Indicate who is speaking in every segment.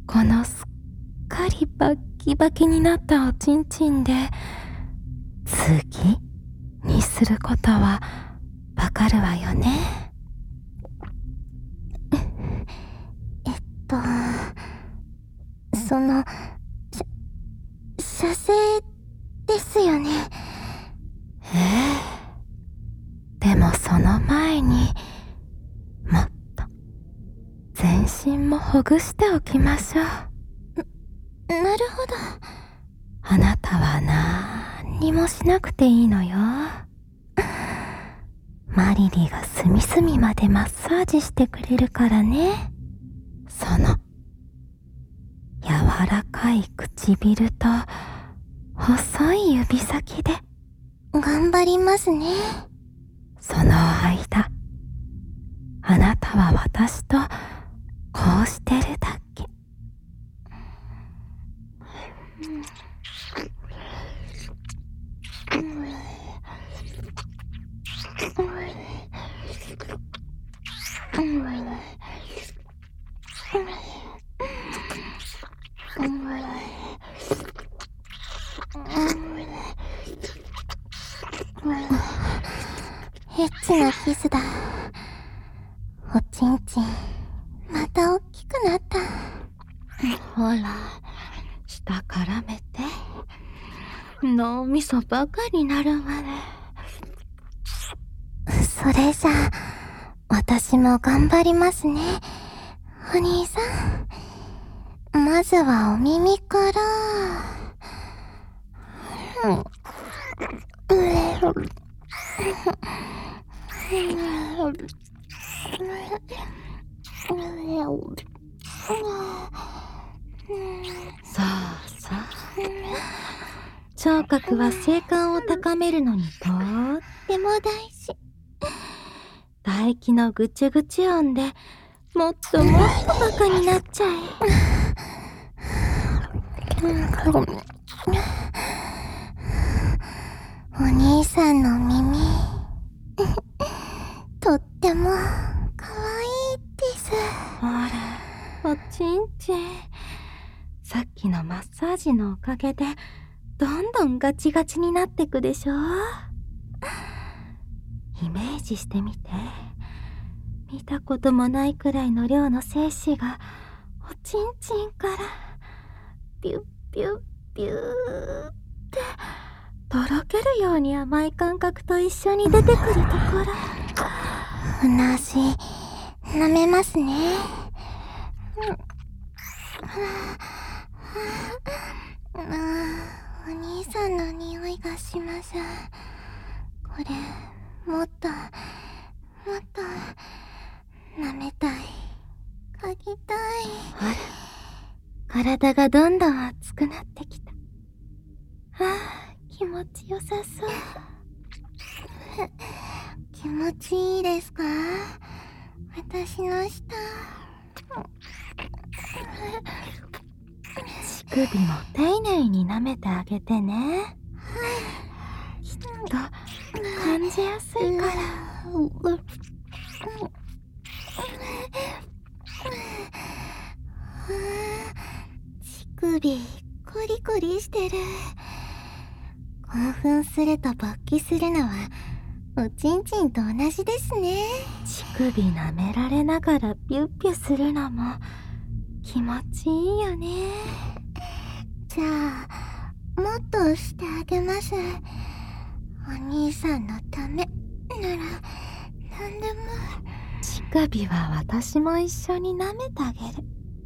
Speaker 1: このすっかりバッキバキになったおちんちんで次にすることはわかるわよね。
Speaker 2: その射精ですよね。
Speaker 1: でもその前にもっと全身もほぐしておきましょう。
Speaker 2: なるほど。
Speaker 1: あなたはなんにもしなくていいのよ。マリリが隅々までマッサージしてくれるからね。その柔らかい唇と細い指先で
Speaker 2: 頑張りますね。
Speaker 1: その間あなたは私とこうしてるだけ。
Speaker 2: エッチなキスだ。おちんちんまた大きくなった。
Speaker 1: ほら、下絡めて脳みそばかりなるまで。
Speaker 2: それじゃあ私も頑張りますね、お兄さん。まずはお耳から。
Speaker 1: さあさあ、聴覚は性感を高めるのにとっても大事。唾液のぐちゅぐちゅ音でもっともっとバカになっちゃえ。
Speaker 2: お兄さんの耳とってもかわいいです。
Speaker 1: ほら、おちんちん。さっきのマッサージのおかげでどんどんガチガチになってくでしょ。イメージしてみて。見たこともないくらいの量の精子がおちんちんからピュッピュッピューってとろけるように甘い感覚と一緒に出てくるところ。
Speaker 2: うなじ舐めますね。お兄さんの匂いがします。これもっと舐めたい、嗅ぎたい。
Speaker 1: ほら、体がどんどん熱くなってきた。気持ちよさそう。
Speaker 2: 気持ちいいですか？私の舌。
Speaker 1: 乳首も丁寧に舐めてあげてね。きっと感じやすいから。
Speaker 2: 乳首コリコリしてる。興奮すると勃起するのはおちんちんと同じですね。
Speaker 1: 乳首舐められながらピュッピュするのも気持ちいいよね。
Speaker 2: じゃあもっとしてあげます。お兄さんのためなら何でも。
Speaker 1: 乳首は私も一緒に舐めてあげる。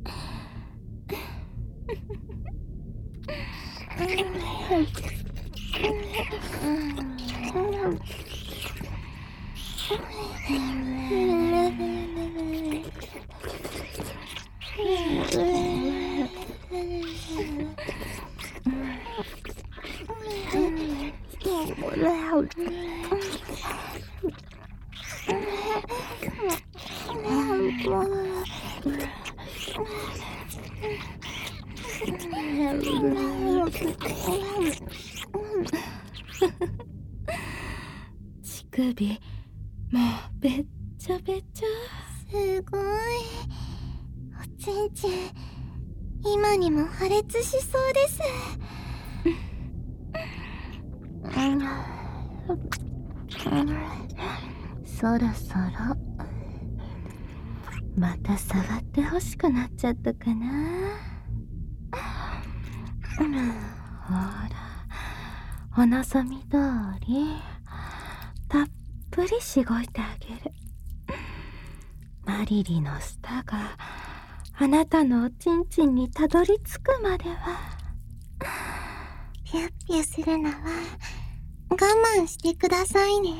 Speaker 1: 乳首もうべっちゃべちゃ。
Speaker 2: すごい。おちんちん今にも破裂しそうです。
Speaker 1: そろそろまた触ってほしくなっちゃったかな。ほら、お望み通りたっぷりしごいてあげる。マリリの舌があなたのおちんちんにたどり着くまでは。
Speaker 2: ピュッピュするのは我慢してくださいね。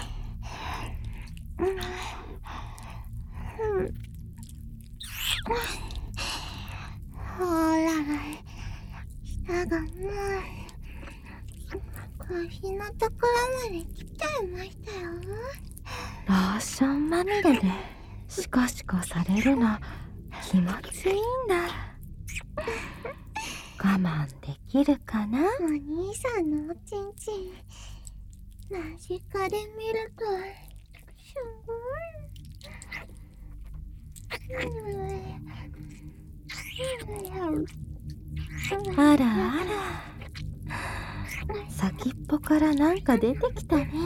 Speaker 2: ほら、舌がもう腰のところまで来ちゃいましたよ。
Speaker 1: ローションまみれでシコシコされるの気持ちいいんだ。我慢できるかな？
Speaker 2: お兄さんのおちんちん間近で見るとすごい。
Speaker 1: あらあら、先っぽからなんか出てきたね。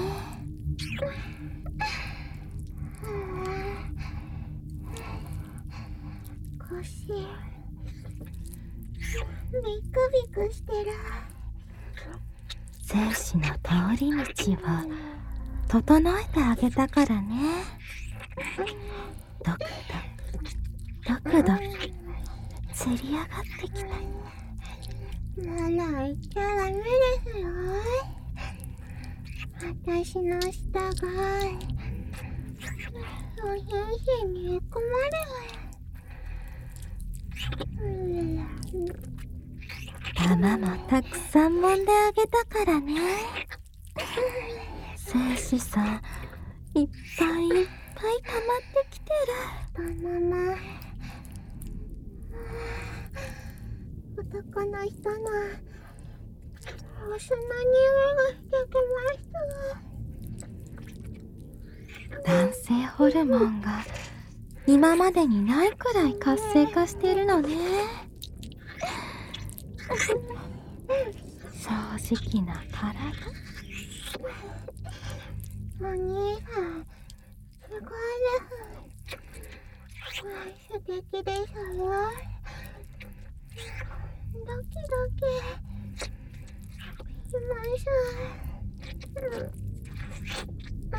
Speaker 2: 腰ビクビクしてる。
Speaker 1: 精子の通り道を整えてあげたからね。ドクドクドクドクつり上がってきた。
Speaker 2: まだ言っちゃダメですよ。私の舌がおひんに込まれは
Speaker 1: 玉もたくさん揉んであげたからね。精子さんいっぱいいっぱい溜まってきてる。
Speaker 2: このまま男の人のお酢の匂いがしてきました。
Speaker 1: 男性ホルモンが今までにないくらい活性化してるのね。正直な体。
Speaker 2: お兄さんすごいです。素敵ですよ。ドキドキします。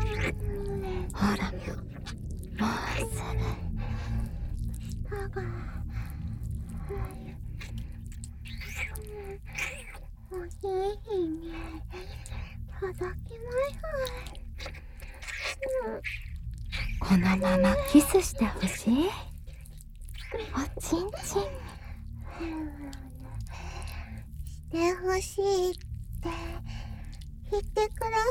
Speaker 1: ほら、もうすぐ。
Speaker 2: 舌がおひいに届きます。
Speaker 1: このままキスしてほしい？おちんちん
Speaker 2: してほしいって言ってくださ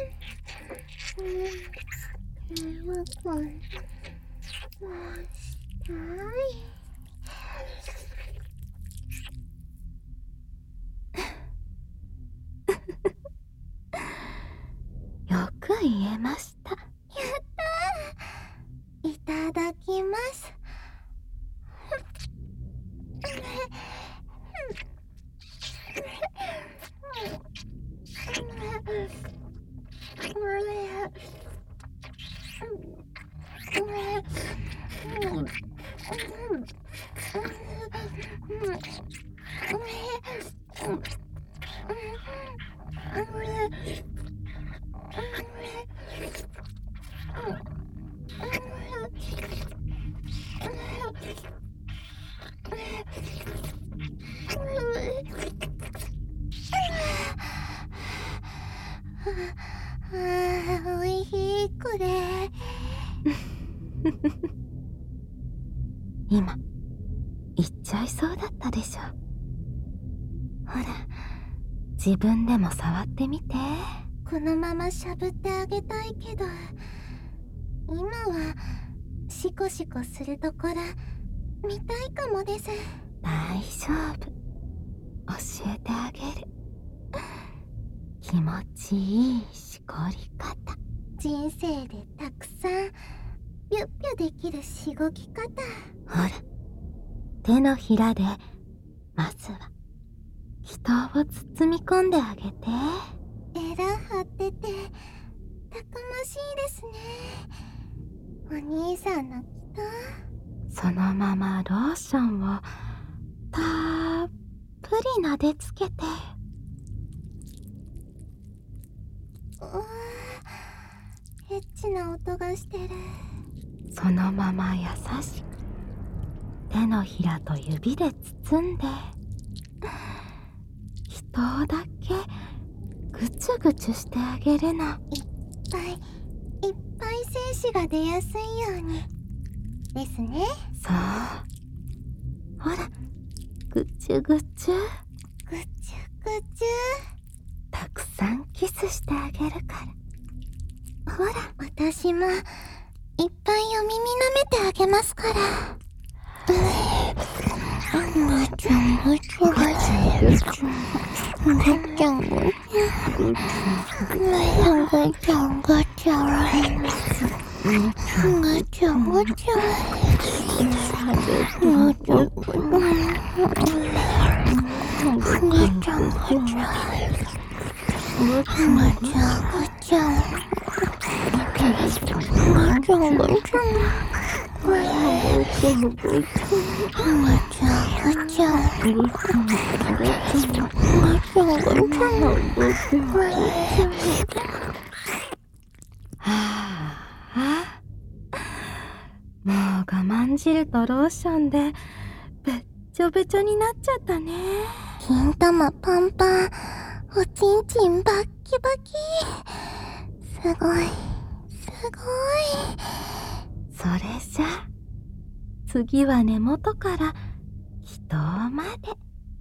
Speaker 2: い。もうしたい。
Speaker 1: よく言えました。
Speaker 2: やったー。いただきます。おいしいこれ。
Speaker 1: 今言っちゃいそうだったでしょ。ほら、自分でも触ってみて。
Speaker 2: このまましゃぶってあげたいけど、今はシコシコするところ見たいかもです。
Speaker 1: 大丈夫、教えてあげる。気持ちいいしこり方。
Speaker 2: 人生でたくさんピュッピュできるしごき方。
Speaker 1: ほら、手のひらでまずは人を包み込んであげて。
Speaker 2: エラ張っててたくましいですね。お兄さんの人。
Speaker 1: そのままローションをたっぷり撫でつけて。
Speaker 2: エッチな音がしてる。
Speaker 1: そのまま優しく手のひらと指で包んで、人だけぐちゅぐちゅしてあげるの。
Speaker 2: いっぱい精子が出やすいようにですね。
Speaker 1: そう、ほら、ぐちゅぐちゅ。
Speaker 2: ぐちゅぐちゅ。
Speaker 1: たくさんキスしてあげるから。
Speaker 2: ほら、私もいっぱいお耳舐めてあげますから。ぐちゅぐちゅぐちゅぐちゅぐちゅぐちゅぐちゅぐちゅぐちゅぐち
Speaker 1: もう我慢汁とローションでべっちょべちょになっちゃったね。
Speaker 2: 金玉パンパン、おちんちんバッキバキ。すごい、すごい。
Speaker 1: それじゃ次は根元から人まで。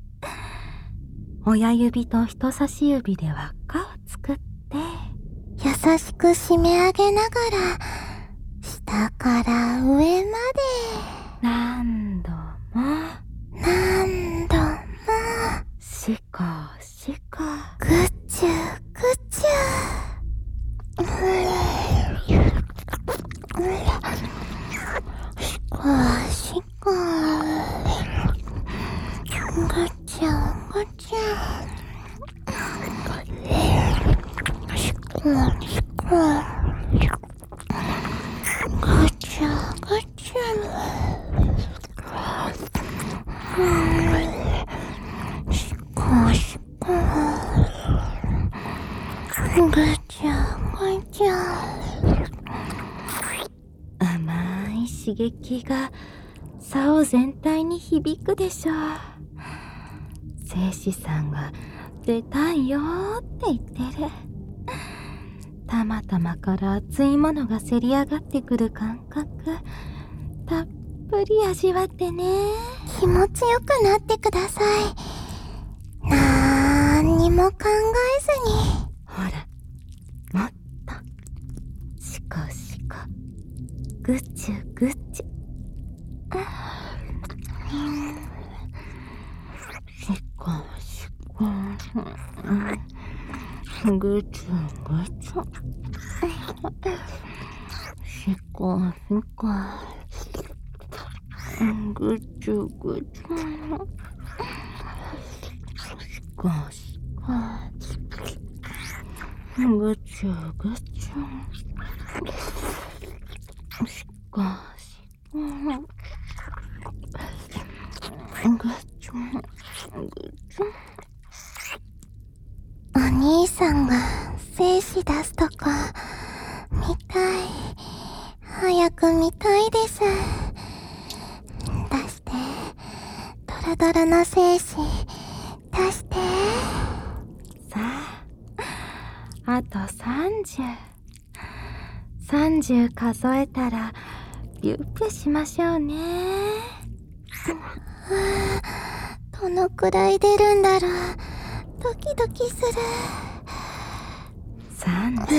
Speaker 1: 親指と人差し指で輪っかを作って、
Speaker 2: 優しく締め上げながら下から上まで
Speaker 1: 何度も
Speaker 2: 何度も
Speaker 1: シコシコ
Speaker 2: ぐちゅぐちゅ。シコシコぐちゅぐちゅ。シコシコぐちゅぐちゅ。シコシコぐちゅぐちゅ。
Speaker 1: 甘い刺激が竿全体に響くでしょう。精子さんが出たいよーって言ってる。たまたまから熱いものがせり上がってくる感覚、たっぷり味わってね。
Speaker 2: 気持ちよくなってください。なんにも考えずに。
Speaker 1: ほら、もっとシコシコぐちゅぐちゅ。シコシコぐちゅぐちゅ。シコシコぐちゅぐちゅ。シコシコぐちゅぐちゅ。シコシコぐちゅぐちゅ。
Speaker 2: お兄さんが精子出すとこ見たい。早く見たいです。出して。ドロドロの精子出して。
Speaker 1: さあ、あと30数えたらビュッピュしましょうね。
Speaker 2: どのくらい出るんだろう。ドキドキする。
Speaker 1: 30。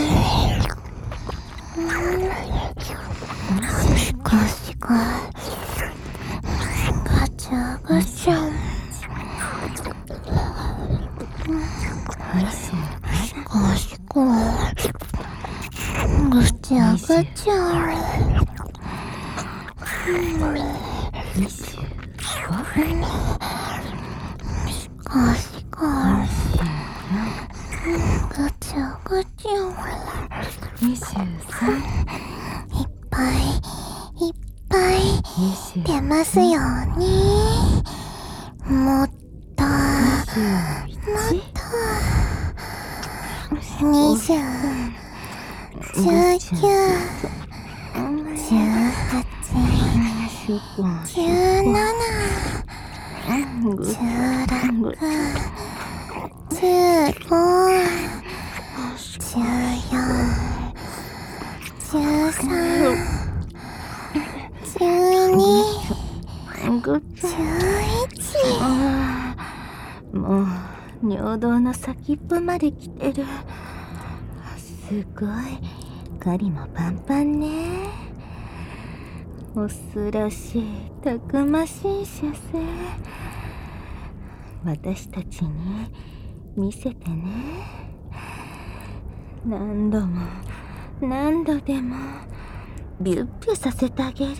Speaker 2: シコシコガチャガチャ。シコシコガチャガチャ。 ゴシゴシ。ぐちゅぐちゅ。
Speaker 1: 23。
Speaker 2: いっぱいいっぱい出ますように。もっともっと。20、19、18、17、16、15、14、13、12、11。
Speaker 1: もう尿道の先っぽまで来てる。すごい。狩りもパンパンね。オスらしいたくましい射精。私たちに見せてね。何度も何度でもビュッビュさせてあげる。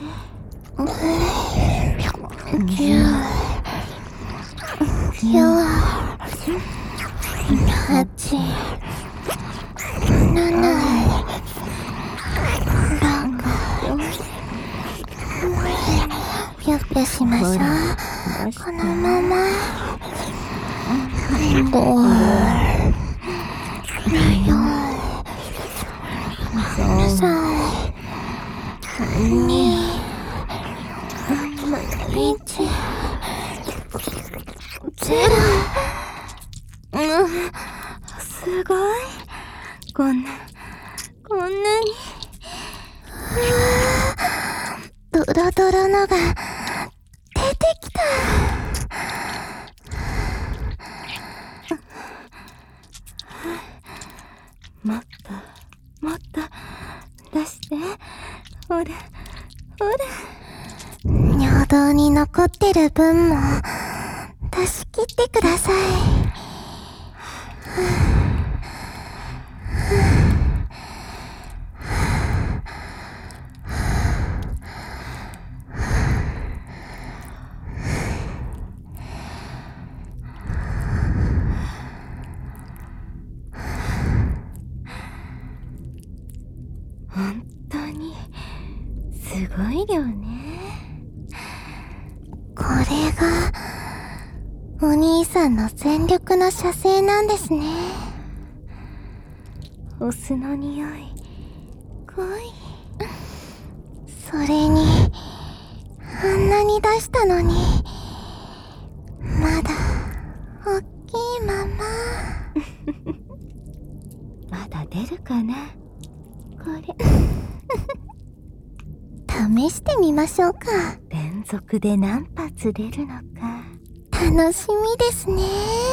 Speaker 2: ぴゅっぴゅしましょう。このまま。
Speaker 1: すごい。こんなに。
Speaker 2: ドロドロのが出てきた。
Speaker 1: もっと出して。ほら。
Speaker 2: 尿道に残ってる分も出し切ってください。
Speaker 1: 本当にすごい量ね。
Speaker 2: これがお兄さんの全力の射精なんですね。
Speaker 1: オスの匂い濃い。
Speaker 2: それにあんなに出したのにまだおっきいまま。
Speaker 1: まだ出るかなこれ。
Speaker 2: 試してみましょうか。
Speaker 1: 連続で何発出るのか
Speaker 2: 楽しみですね。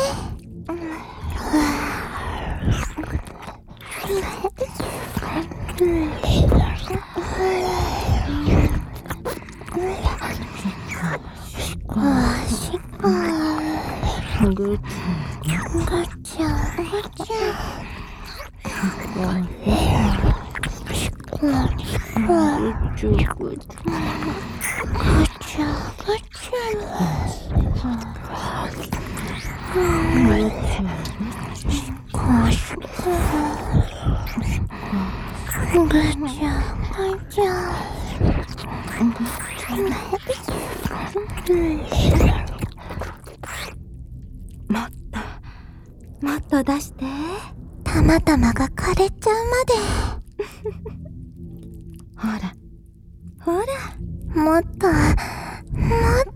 Speaker 1: ぐちもっと出して。
Speaker 2: たまたまが枯れちゃうまで。
Speaker 1: ほら
Speaker 2: もっともっ